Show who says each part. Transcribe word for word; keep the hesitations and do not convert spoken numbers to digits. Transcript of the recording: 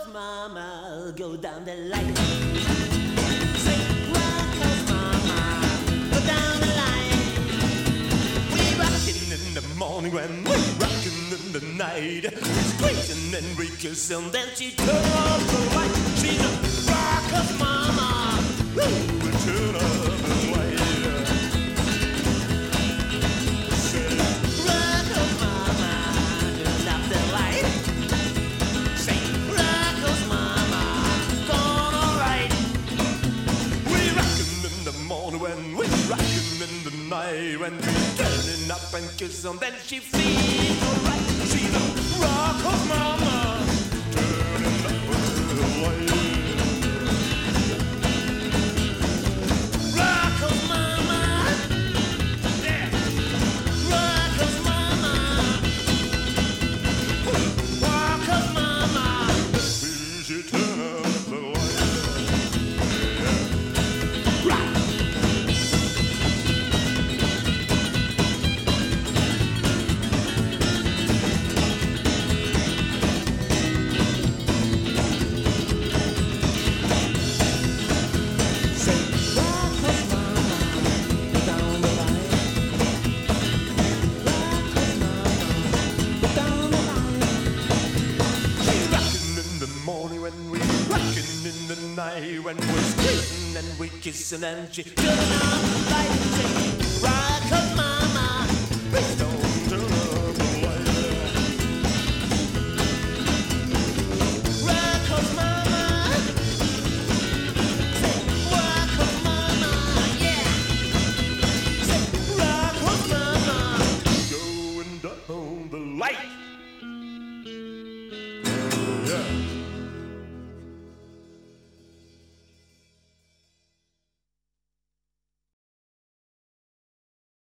Speaker 1: mama, go down the line. Say, rock us, mama, go down the line. We rockin' in the morning when we rockin' in the night. We squeezing and we kiss and then she turn off the light. She's a rock us, mama, woo, we turn off the light. Say, rock us, mama, turn off the light. Say, rock us, mama, gone alright. We rockin' in the morning when we rockin' in the night. When we turning up and kiss and then she feels alright. She's a rock us, mama, turning up the light. Rock us, mama, yeah. Rock us, mama, rock us, mama. Please, you turn up the light. Rock. Say, rock us, mama, down the line. Rock us, mama, down the line. She's rockin' in the morning when we rockin' in the night. When we're squeezing and we kissin' and she turn on the light. Say,